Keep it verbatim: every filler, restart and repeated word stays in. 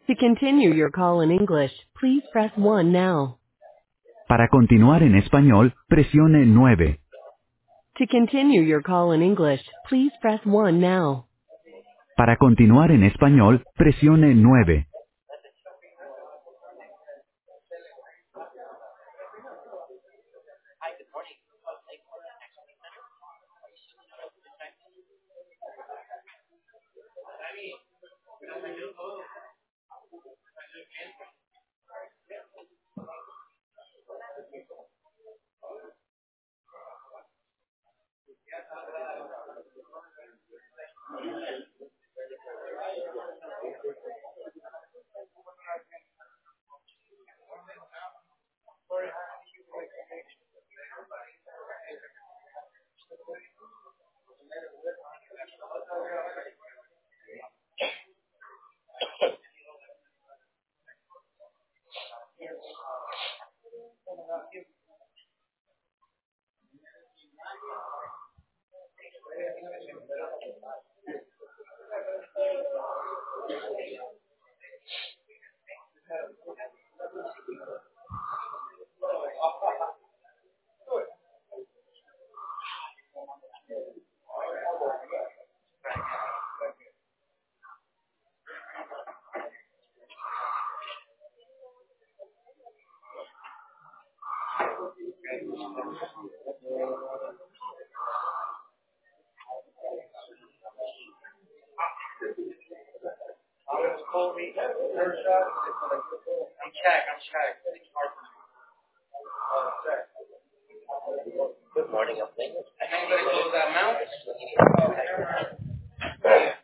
To continue your call in English, please press one now. Para continuar en español, presione nueve. To continue your call in English, please press one now. Para continuar en español, presione nueve. Good morning, I'm playing. I think I'm going to close that mount.